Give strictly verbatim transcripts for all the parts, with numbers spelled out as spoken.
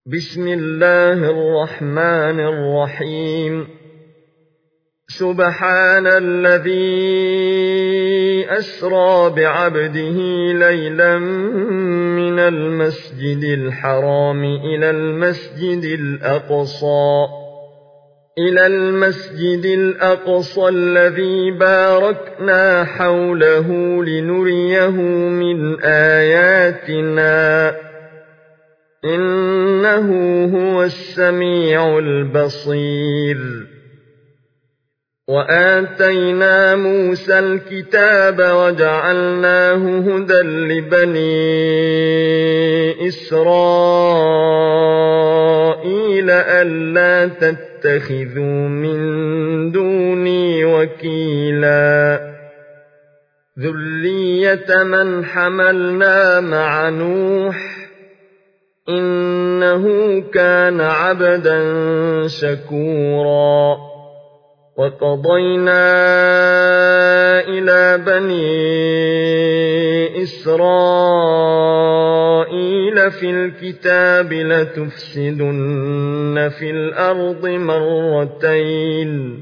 بسم الله الرحمن الرحيم. سبحان الذي أسرى بعبده ليلا من المسجد الحرام إلى المسجد الأقصى إلى المسجد الأقصى الذي باركنا حوله لنريه من آياتنا إنه هو السميع البصير. وآتينا موسى الكتاب وجعلناه هدى لبني إسرائيل ألا تتخذوا من دوني وكيلا ذرية من حملنا مع نوح إنه كان عبدا شكورا. وقضينا إلى بني إسرائيل في الكتاب لتفسدن في الأرض مرتين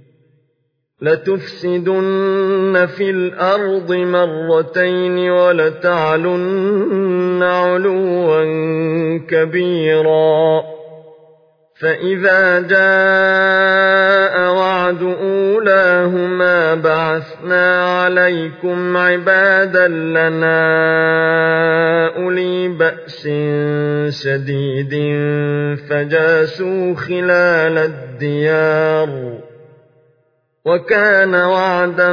لتفسدن في الأرض مرتين ولتعلن علوا كبيرا. فإذا جاء وعد أولاهما بعثنا عليكم عبادا لنا أولي بأس شديد فجاسوا خلال الديار وكان وعدا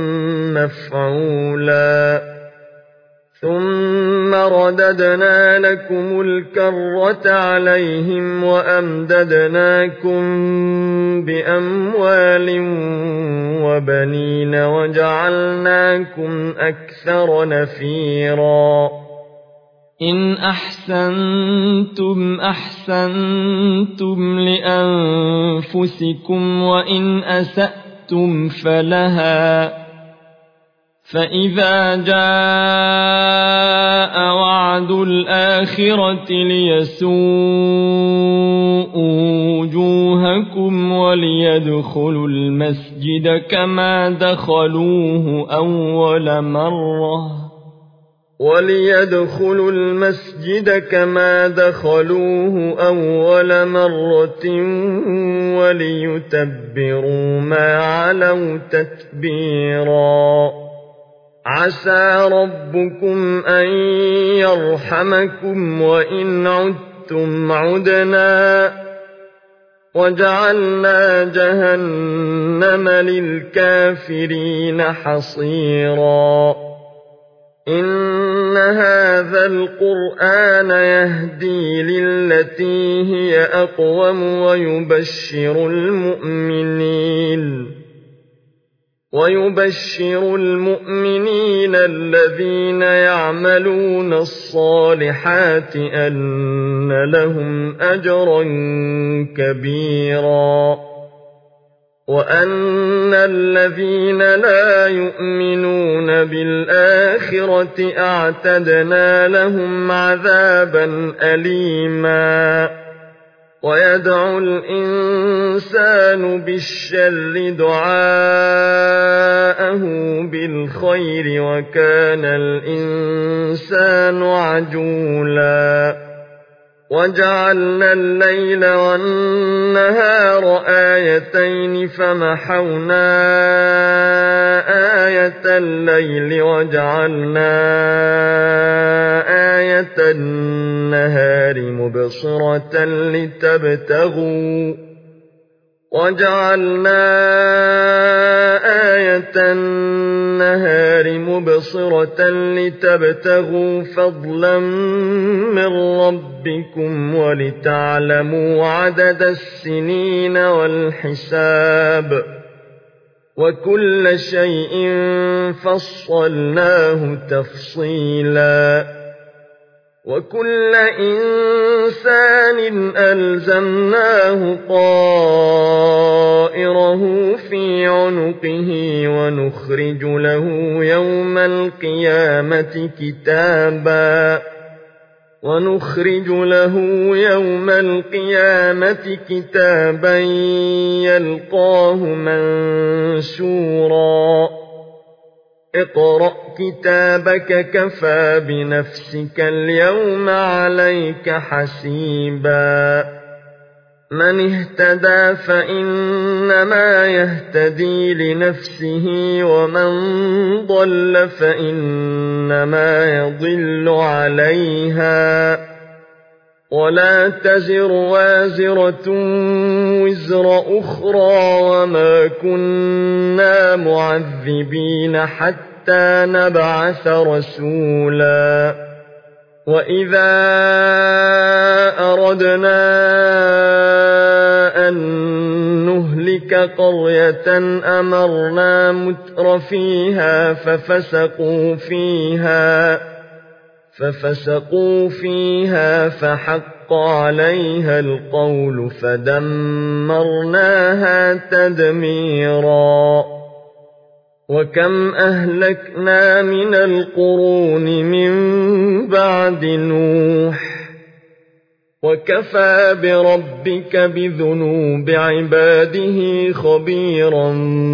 مفعولا. ثم رددنا لكم الكرة عليهم وأمددناكم بأموال وبنين وجعلناكم أكثر نفيرا. إن أحسنتم أحسنتم لأنفسكم وإن أسأتم فلها. فإذا جاء وعد الآخرة ليسوءوا وجوهكم وليدخلوا المسجد كما دخلوه أول مرة وليدخلوا المسجد كما دخلوه أول مرة وليتبروا ما علوا تتبيرا. عسى ربكم أن يرحمكم وإن عدتم عدنا وجعلنا جهنم للكافرين حصيرا. إن هذا القرآن يهدي للتي هي أقوم ويبشر المؤمنين ويبشر المؤمنين الذين يعملون الصالحات أن لهم أجرا كبيرا. وأن الذين لا يؤمنون بالآخرة أعتدنا لهم عذابا أليما. ويدعو الإنسان بالشر دعاءه بالخير وكان الإنسان عجولا. وجعلنا الليل والنهار آيتين فمحونا آية الليل وجعلنا آية النهار مبصرة لتبتغوا وجعلنا آية النهار مبصرة لتبتغوا فضلا من ربكم ولتعلموا عدد السنين والحساب وكل شيء فصلناه تفصيلا. وكل إنسان ألزمناه طائره في عنقه ونخرج له يوم القيامة كتابا ونخرج له يوم القيامة كتابا يلقاه منشورا اقرأ كتابك كفى بنفسك اليوم عليك حسيبا من اهتدى فإنما يهتدي لنفسه ومن ضل فإنما يضل عليها ولا تزر وازرة وزر أخرى وما كنا معذبين حتى نبعث رسولا وإذا أردنا أن نهلك قرية أمرنا متر فيها ففسقوا فيها ففسقوا فيها فحق عليها القول فدمرناها تدميرا وكم أهلكنا من القرون من بعد نوح وكفى بربك بذنوب عباده خبيرا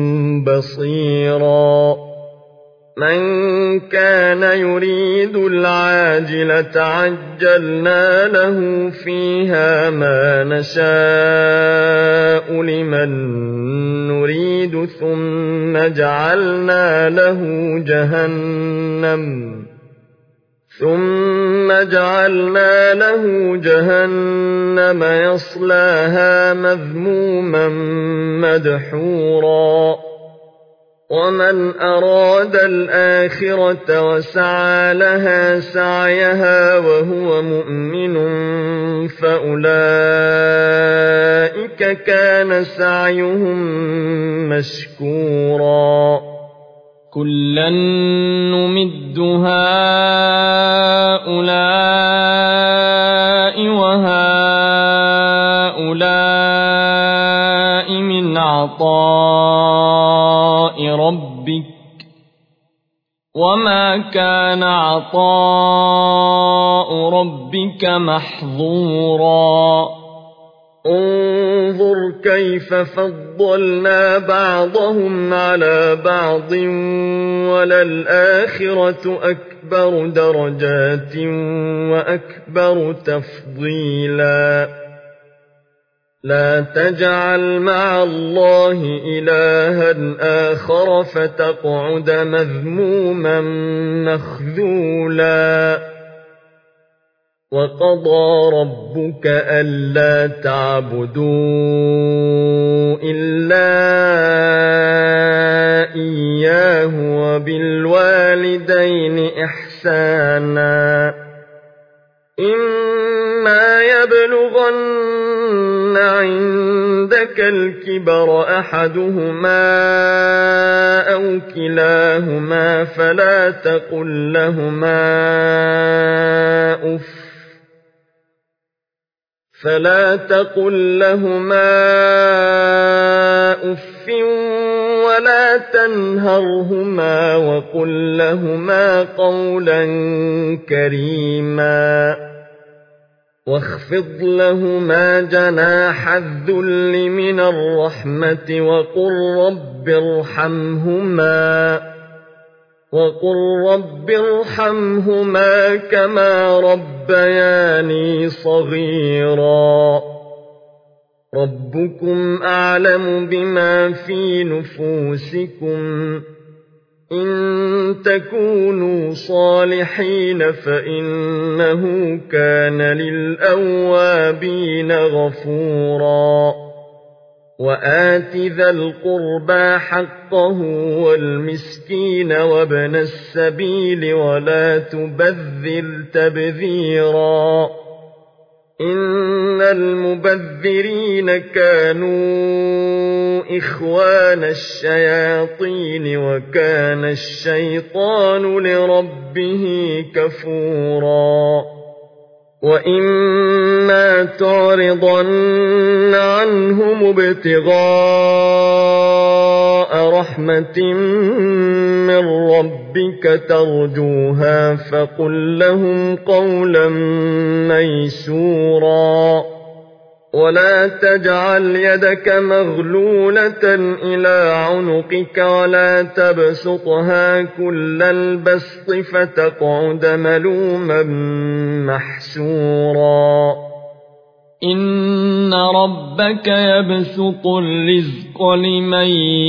بصيرا من كان يريد العاجلة عجلنا له فيها ما نشاء لمن نريد ثم جعلنا له جهنم ثم جعلنا له جهنم يصلاها مذموما مدحورا ومن أراد الآخرة وسعى لها سعيها وهو مؤمن فأولئك كان سعيهم مشكورا كلا نمد هؤلاء وهؤلاء من عطاء ربك وما كان عطاء ربك محظورا انظر كيف فضلنا بعضهم على بعض وللآخرة أكبر درجات وأكبر تفضيلا لا تجعل مع الله إلها آخر فتقعد مذموما مخذولا وقضى ربك ألا تعبدوا إلا إياه وبالوالدين إحسانا إما يبلغن عندك الكبر أحدهما أو كلاهما فلا تقل لهما أف فلا تقل لهما أف ولا تنهرهما وقل لهما قولا كريما واخفض لهما جناح الذل من الرحمة وقل رب ارحمهما وقل رب ارحمهما كما ربياني صغيرا ربكم أعلم بما في نفوسكم إن تكونوا صالحين فإنه كان للأوابين غفورا وآت ذا القربى حقه والمسكين وابن السبيل ولا تبذر تبذيرا إن المبذرين كانوا إخوان الشياطين وكان الشيطان لربه كفورا وإما فإما تعرضن عنهم ابتغاء رحمة من ربك ترجوها فقل لهم قولا ميسورا ولا تجعل يدك مغلولة إلى عنقك ولا تبسطها كل البسط فتقعد ملوما محسورا إن ربك يبسط الرزق لمن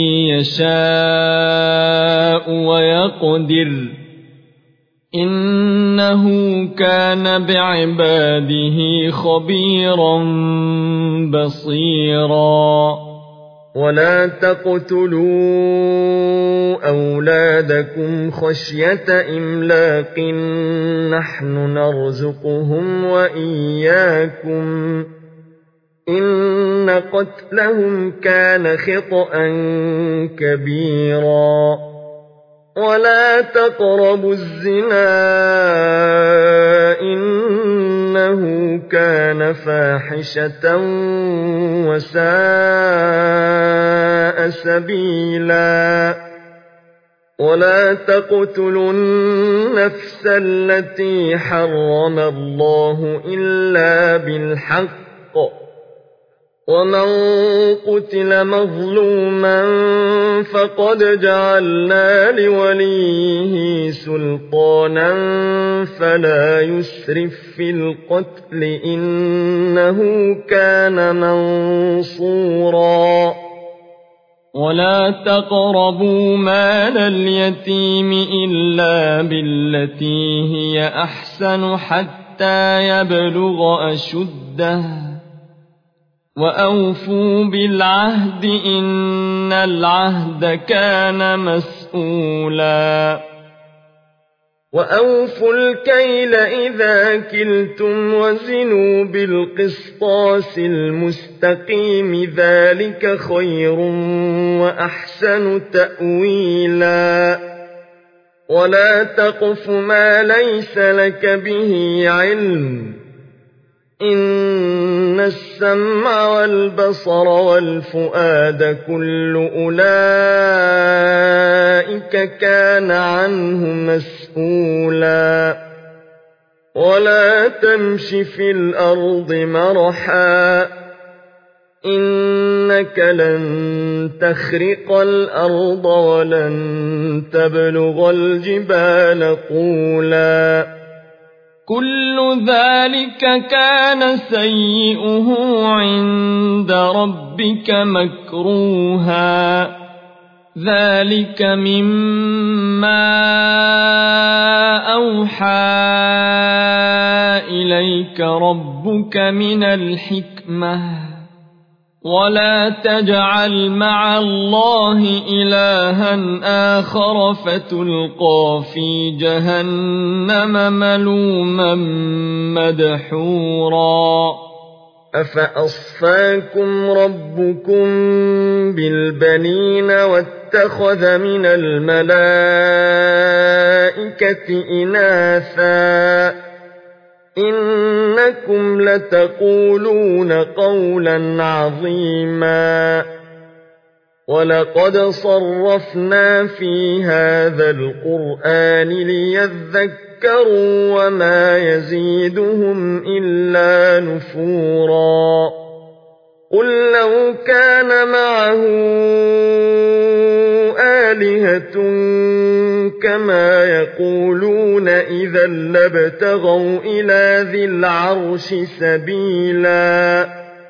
يشاء ويقدر إنه كان بعباده خبيرا بصيرا ولا تقتلوا أولادكم خشية إملاق نحن نرزقهم وإياكم إن قتلهم كان خطأ كبيرا ولا تقربوا الزنا إنه كان فاحشة وساء سبيلا ولا تقتلوا النفس التي حرم الله إلا بالحق ومن قتل مظلوما فقد جعلنا لوليه سلطانا فلا يسرف في القتل إنه كان منصورا ولا تقربوا مال اليتيم إلا بالتي هي أحسن حتى يبلغ أشده وأوفوا بالعهد إن العهد كان مسؤولا وأوفوا الكيل إذا كلتم وزنوا بالقسطاس المستقيم ذلك خير وأحسن تأويلا ولا تقف ما ليس لك به علم إن السمع والبصر والفؤاد كل أولئك كان عنه مسؤولا ولا تمش في الأرض مرحا إنك لن تخرق الأرض ولن تبلغ الجبال طولا كل ذلك كان سيئه عند ربك مكروها ذلك مما أوحى إليك ربك من الحكمة ولا تجعل مع الله إلها آخر فتلقى في جهنم ملوما مدحورا أفأصفاكم ربكم بالبنين واتخذ من الملائكة إناثا إنكم لتقولون قولا عظيما ولقد صرفنا في هذا القرآن ليذكروا وما يزيدهم إلا نفورا قل لو كان معه آلهة كما يقولون إذا لابتغوا إلى ذي العرش سبيلا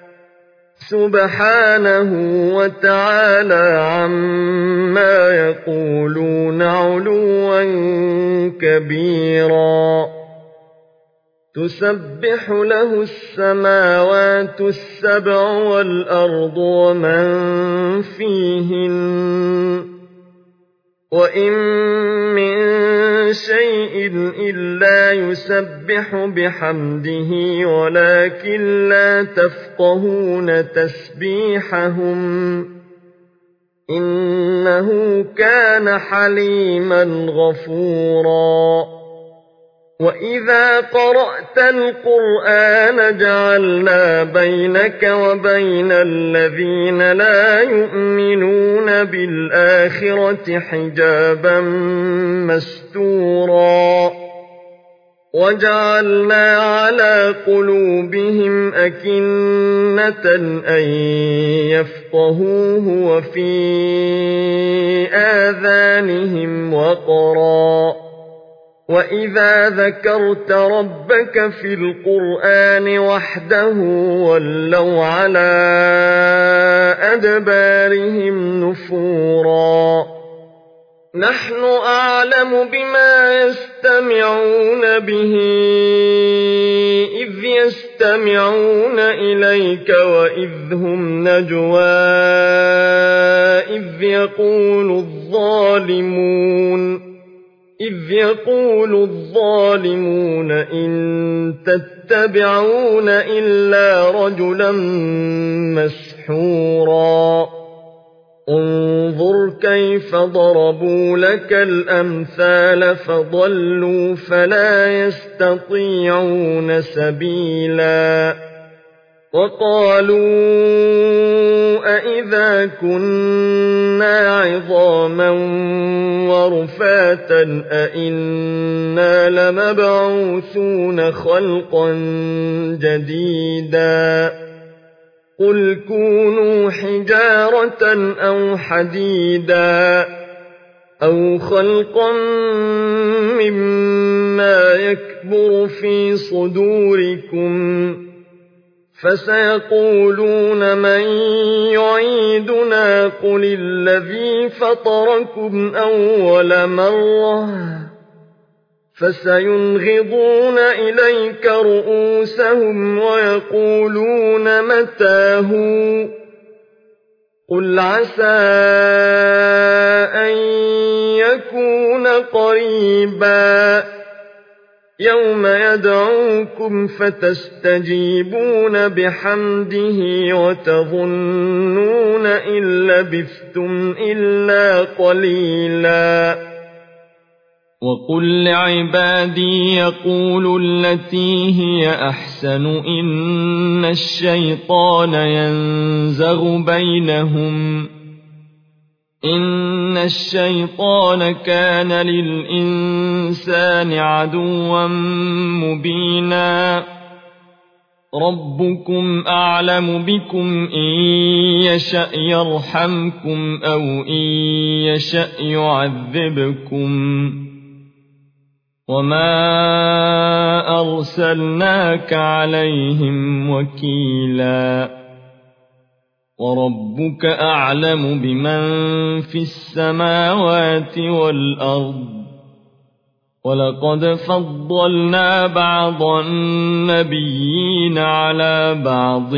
سبحانه وتعالى عما يقولون علوا كبيرا تسبح له السماوات السبع والأرض ومن فيهن وإن من شيء إلا يسبح بحمده ولكن لا تفقهون تسبيحهم إنه كان حليما غفورا وَإِذَا قَرَأْتَ الْقُرْآنَ جَعَلْنَا بَيْنَكَ وَبَيْنَ الَّذِينَ لَا يُؤْمِنُونَ بِالْآخِرَةِ حِجَابًا مَّسْتُورًا وَجَعَلْنَا عَلَىٰ قُلُوبِهِمْ أَكِنَّةً أَن يَفْقَهُوهُ وَفِي آذَانِهِمْ وَقْرًا ۚ وَإِذَا ذَكَرْتَ رَبَّكَ فِي الْقُرْآنِ وَحْدَهُ وَلَّوْا عَلَىٰ أَدْبَارِهِمْ نُفُورًا نَحْنُ أَعْلَمُ بِمَا يَسْتَمِعُونَ بِهِ إِذْ يَسْتَمِعُونَ إِلَيْكَ وَإِذْ هُمْ نَجْوَىٰ إِذْ يَقُولُ الظَّالِمُونَ إذ يقول الظالمون إن تتبعون إلا رجلا مسحورا انظر كيف ضربوا لك الأمثال فضلوا فلا يستطيعون سبيلا وقالوا أئذا كنا عظاما ورفاتا أئنا لمبعوثون خلقا جديدا قل كونوا حجارة أو حديدا أو خلقا مما يكبر في صدوركم فسيقولون من يعيدنا قل الذي فطركم أول مرة فسينغضون إليك رؤوسهم ويقولون متى هو قل عسى أن يكون قريبا يوم يدعوكم فتستجيبون بحمده وتظنون إن لبثتم إلا قليلا وقل لعبادي يقولوا التي هي أحسن إن الشيطان ينزغ بينهم إن الشيطان كان للإنسان عدوا مبينا ربكم أعلم بكم إن يشأ يرحمكم أو إن يشأ يعذبكم وما أرسلناك عليهم وكيلا وربك أعلم بمن في السماوات والأرض ولقد فضلنا بعض النبيين على بعض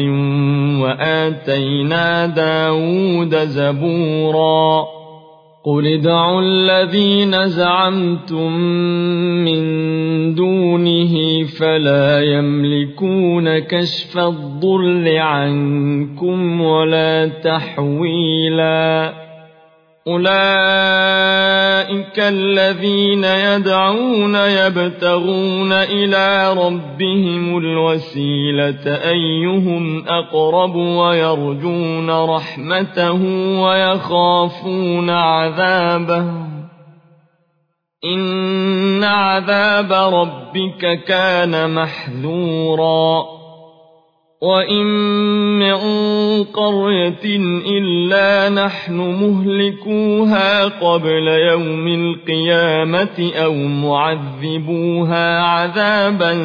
وآتينا داود زبورا قل ادعوا الذين زعمتم من دونه فلا يملكون كشف الضر عنكم ولا تحويلا أولئك الذين يدعون يبتغون إلى ربهم الوسيلة أيهم أقرب ويرجون رحمته ويخافون عذابه إن عذاب ربك كان محذورا وإن من قرية إلا نحن مهلكوها قبل يوم القيامة أو معذبوها عذابا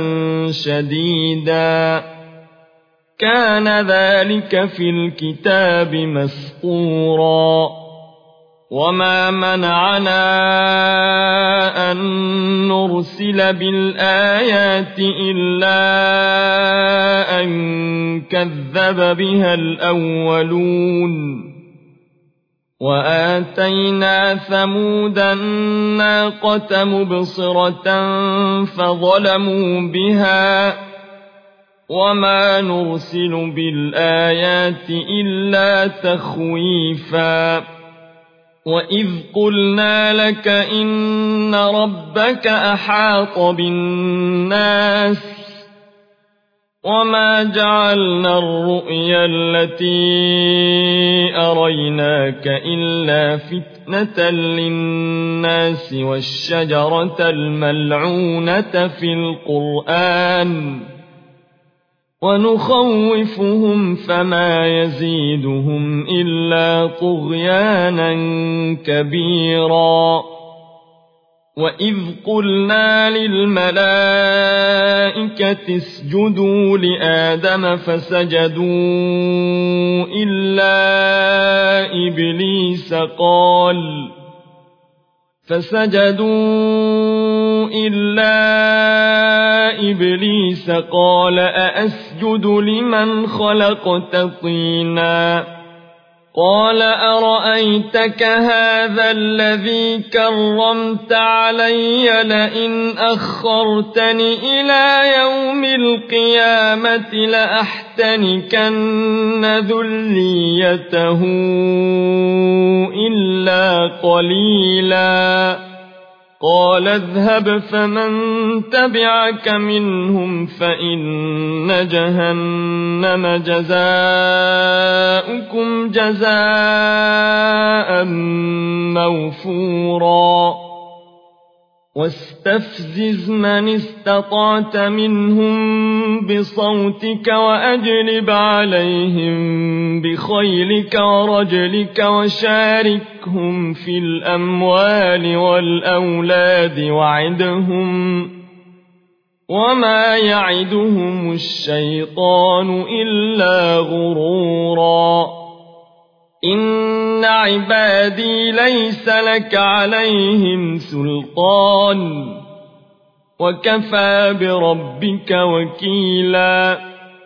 شديدا كان ذلك في الكتاب مسطورا وما منعنا أن نرسل بالآيات إلا أن كذب بها الأولون وآتينا ثمود الناقة مبصرة فظلموا بها وما نرسل بالآيات إلا تخويفا وإذ قلنا لك إن ربك أحاط بالناس وما جعلنا الرؤيا التي أريناك إلا فتنة للناس والشجرة الملعونة في القرآن ونخوفهم فما يزيدهم إلا طغيانا كبيرا وإذ قلنا للملائكة اسجدوا لآدم فسجدوا إلا إبليس قال فسجدوا إلا إبليس قال أأسجد لمن خلقت طينا قال أرأيتك هذا الذي كرمت علي لئن أخرتني إلى يوم القيامة لأحتنكن ذريته إلا قليلا قال اذهب فمن تبعك منهم فإن جهنم جزاؤكم جزاء موفورا واستفزز من استطعت منهم بصوتك وأجلب عليهم بخيلك ورجلك وشاركهم في الأموال والأولاد وعدهم وما يعدهم الشيطان إلا غرورا إن عبادي ليس لك عليهم سلطان وكفى بربك وكيلا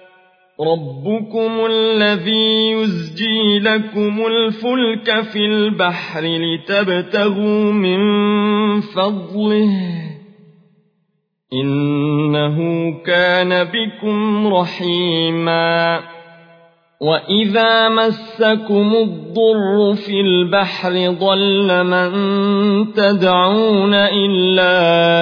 ربكم الذي يزجي لكم الفلك في البحر لتبتغوا من فضله إنه كان بكم رحيما وإذا مسكم الضر في البحر ضل من تدعون إلا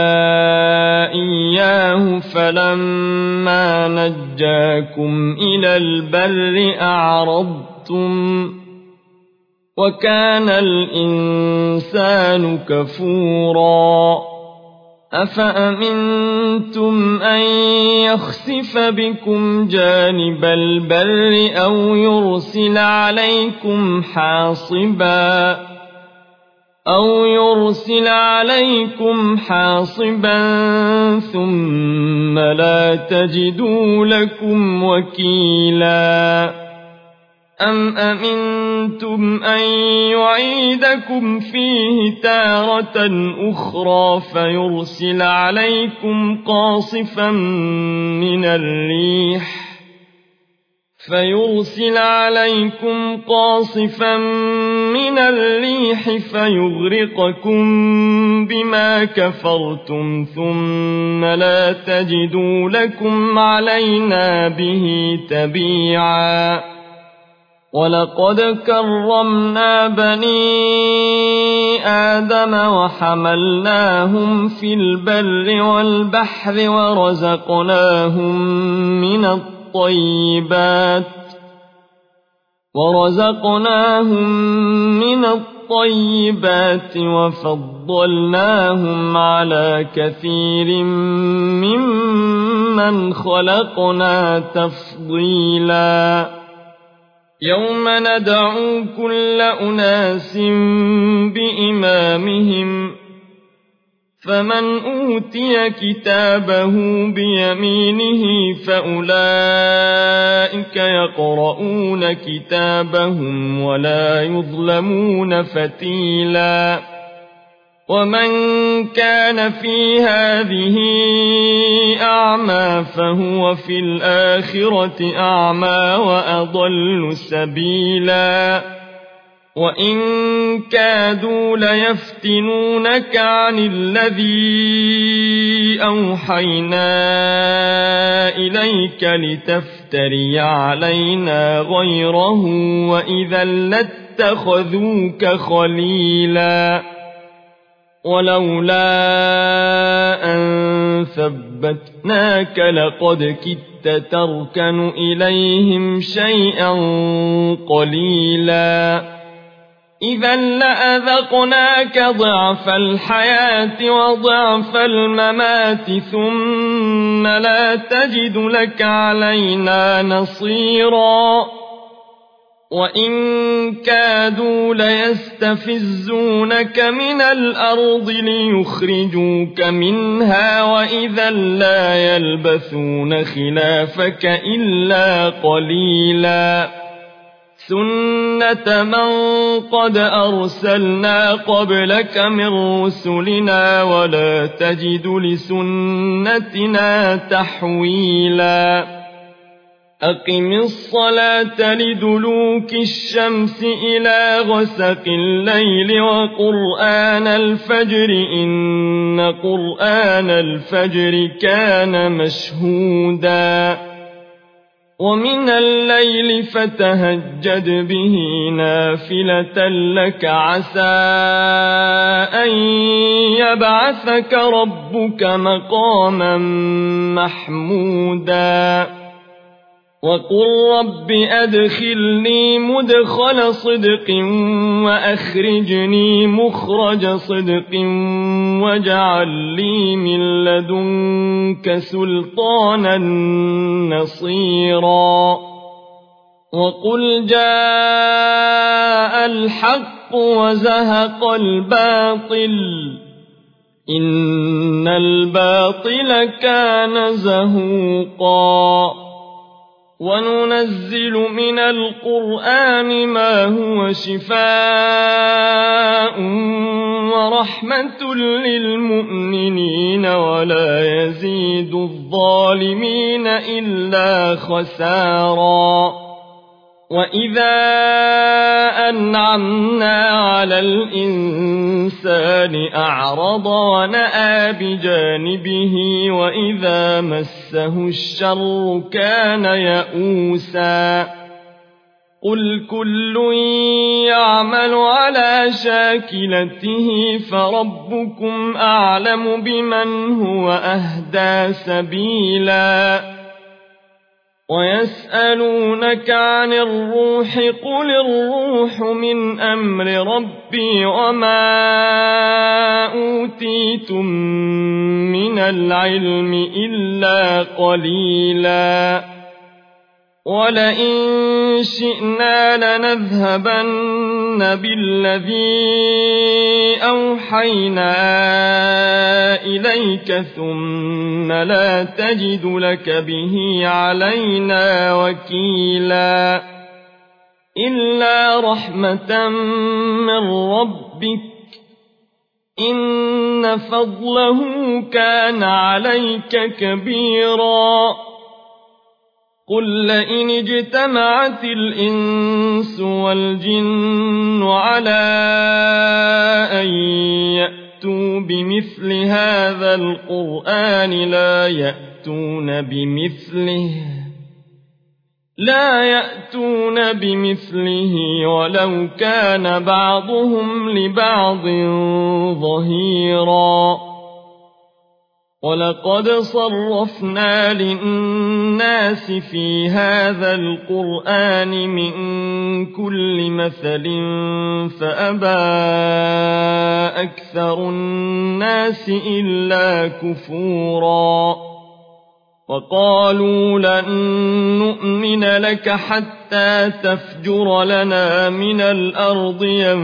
إياه فلما نجاكم إلى البر أعرضتم وكان الإنسان كفورا أفأمنتم أن يخسف بكم جانب البر أو يرسل عليكم حاصبا أو يرسل عليكم حاصبا ثم لا تجدوا لكم وكيلا أم أمنتم أن يعيدكم فيه تارة أخرى فيرسل عليكم قاصفا من الريح فيرسل عليكم قاصفا من الريح فيغرقكم بما كفرتم ثم لا تجدوا لكم علينا به تبيعا ولقد كرمنا بني آدم وحملناهم في البر والبحر ورزقناهم من الطيبات ورزقناهم من الطيبات وفضلناهم على كثير ممن خلقنا تفضيلا يوم ندعو كل أناس بإمامهم فمن أوتي كتابه بيمينه فأولئك يقرؤون كتابهم ولا يظلمون فتيلا ومن كان في هذه أعمى فهو في الآخرة أعمى وأضل سبيلا وإن كادوا ليفتنونك عن الذي أوحينا إليك لتفتري علينا غيره وإذا لاتبعوك لاتخذوك خليلا ولولا أن ثبتناك لقد كدت تركن إليهم شيئا قليلا إذا لأذقناك ضعف الحياة وضعف الممات ثم لا تجد لك علينا نصيرا وإن كادوا ليستفزونك من الأرض ليخرجوك منها وإذا لا يلبثون خلافك إلا قليلا سنة من قد أرسلنا قبلك من رسلنا ولا تجد لسنتنا تحويلا أقم الصلاة لدلوك الشمس إلى غسق الليل وقرآن الفجر إن قرآن الفجر كان مشهودا ومن الليل فتهجد به نافلة لك عسى أن يبعثك ربك مقاما محمودا وقل رب أدخلني مدخل صدق وأخرجني مخرج صدق واجعل لي من لدنك سلطانا نصيرا وقل جاء الحق وزهق الباطل إن الباطل كان زهوقا وننزل من القرآن ما هو شفاء ورحمة للمؤمنين ولا يزيد الظالمين إلا خسارا وإذا أنعمنا على الإنسان أعرض ونأى بجانبه وإذا مسه الشر كان يئوسا قل كل يعمل على شاكلته فربكم أعلم بمن هو أهدى سبيلا ويسألونك عن الروح قل الروح من أمر ربي وما أوتيتم من العلم إلا قليلا ولئن شئنا لنذهبن بالذي أوحينا إليك ثم لا تجد لك به علينا وكيلا إلا رحمة من ربك إن فضله كان عليك كبيرا قل لئن اجتمعت الإنس والجن على أن يأتوا بمثل هذا القرآن لا يأتون بمثله لا يأتون بمثله ولو كان بعضهم لبعض ظهيرا ولقد صرفنا للناس في هذا القرآن من كل مثل فأبى أكثر الناس إلا كفورا وقالوا لن نؤمن لك حتى تفجر لنا من الأرض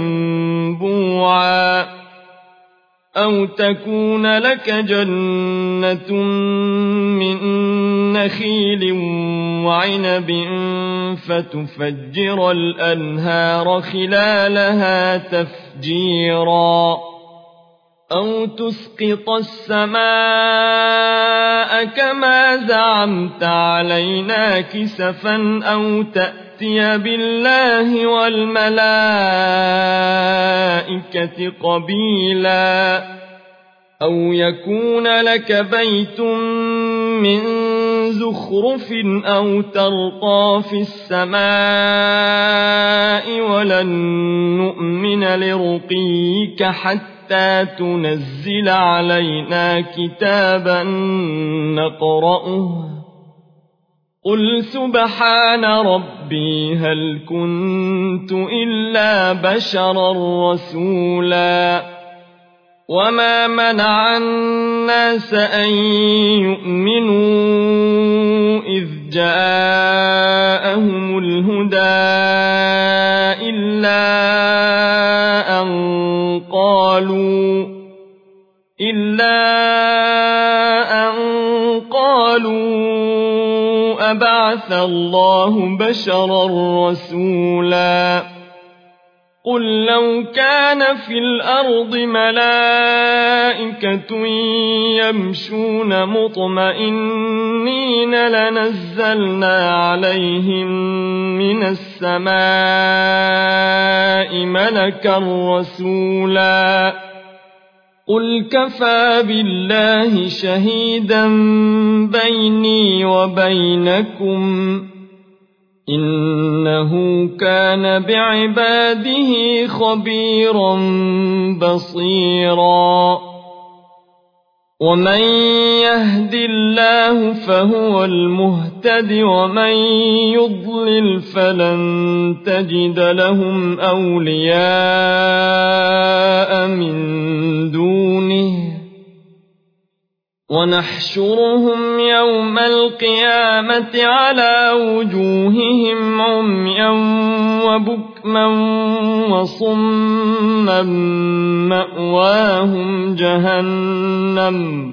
ينبوعا أو تكون لك جنة من نخيل وعنب فتفجر الأنهار خلالها تفجيرا أو تسقط السماء كما زعمت علينا كسفا أو تأتي بالله والملائكة قبيلا أو يكون لك بيت من زخرف زخرف أو ترقى في السماء ولن نؤمن لرقيك حتى تنزل علينا كتابا نقرأه قل سبحان ربي هل كنت إلا بشرا رسولا وما منع الناس أن يؤمنوا إذ جاءهم الهدى إلا أن قالوا إلا أن قالوا أبعث الله بشرا رسولا قل لو كان في الأرض ملائكة يمشون مطمئنين لنزلنا عليهم من السماء ملكا رسولا قل كفى بالله شهيدا بيني وبينكم إنه كان بعباده خبيرا بصيرا ومن يهد الله فهو المهتد ومن يضلل فلن تجد لهم أولياء من دونه ونحشرهم يوم القيامة على وجوههم عميا وبكما وصما مأواهم جهنم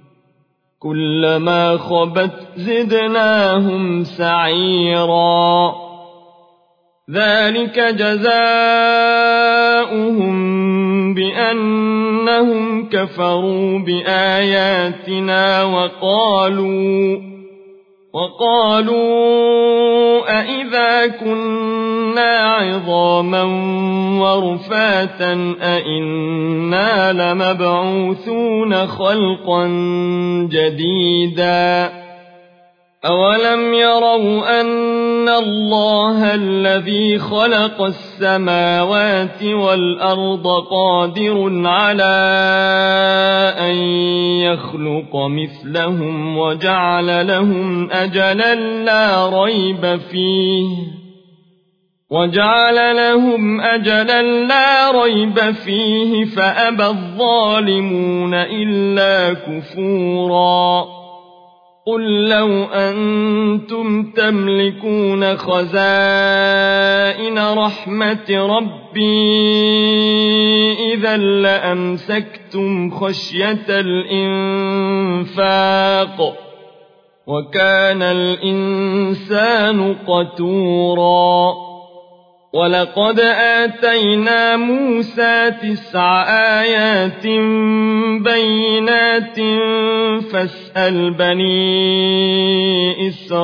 كلما خبت زدناهم سعيرا ذلك جزاؤهم بأنهم كفروا بآياتنا وقالوا وقالوا أئذا كنا عظاما ورفاتا أئنا لمبعوثون خلقا جديدا أولم يروا أن الله الذي خلق السماوات والأرض قادر على أن يخلق مثلهم وجعل لهم أجلا لا ريب فيه وجعل لهم أجلا لا ريب فيه فأبى الظالمون إلا كفورا قل لو أنتم تملكون خزائن رحمة ربي إذا لأمسكتم خشية الإنفاق وكان الإنسان قتورا ولقد آتينا موسى تسع آيات بينات فاسأل بني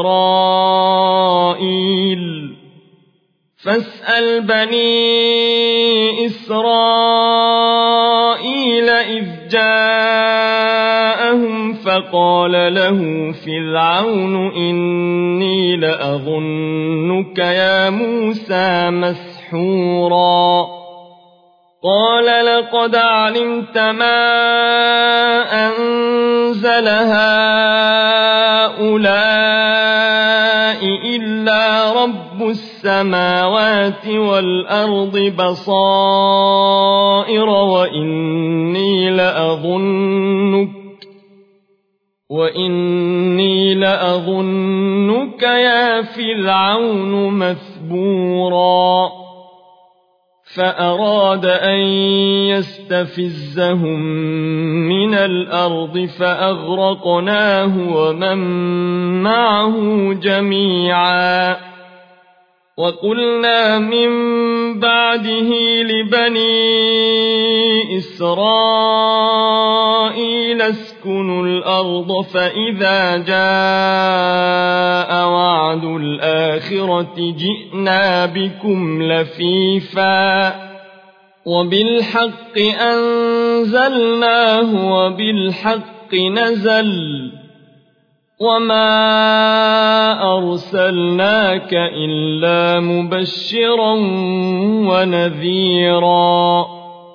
إسرائيل فاسأل بني إسرائيل إذ جاءهم فقال له فرعون إني لأظنك يا موسى مسحورا قال لقد علمت ما أنزل هؤلاء إلا رب السماوات والأرض بصائر وإني لأظنك وإني لأظنك يا فرعون مثبورا فأراد أن يستفزهم من الأرض فأغرقناه ومن معه جميعا وقلنا من بعده لبني إسرائيل اسكنوا الأرض فإذا جاء وعد الآخرة جئنا بكم لفيفا وبالحق أنزلناه وبالحق نزل وما أرسلناك إلا مبشرا ونذيرا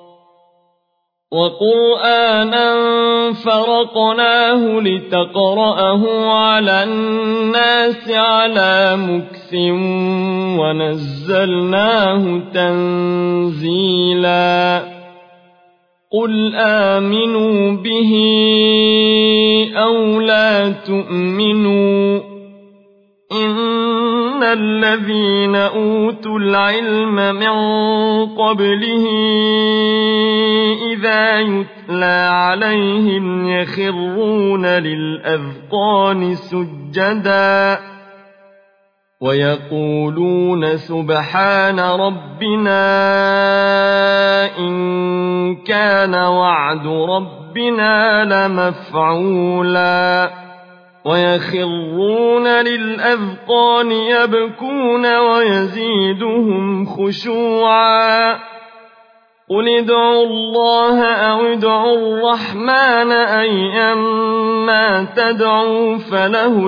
وقرآنا فرقناه لتقرأه على الناس على مكث ونزلناه تنزيلا قل آمنوا به أو لا تؤمنوا إن الذين أوتوا العلم من قبله إذا يتلى عليهم يخرون للأذقان سجدا ويقولون سبحان ربنا إن كان وعد ربنا لمفعولا ويخرون للأذقان يبكون ويزيدهم خشوعا قل ادعوا الله أو ادعوا الرحمن أيما تدعوا فله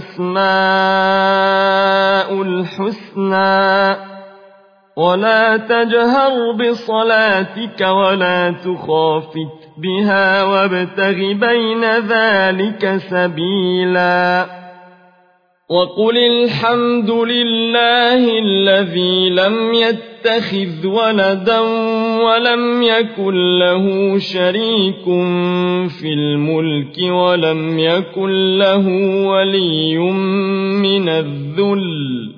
الأسماء الحسنى ولا تجهر بصلاتك ولا تخافت بها وابتغ بين ذلك سبيلا وقل الحمد لله الذي لم يتخذ ولدا ولم يكن له شريك في الملك ولم يكن له ولي من الذل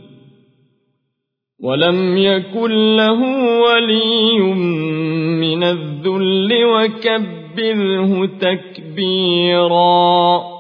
ولم يكن له ولي من الذل وكبره تكبيرا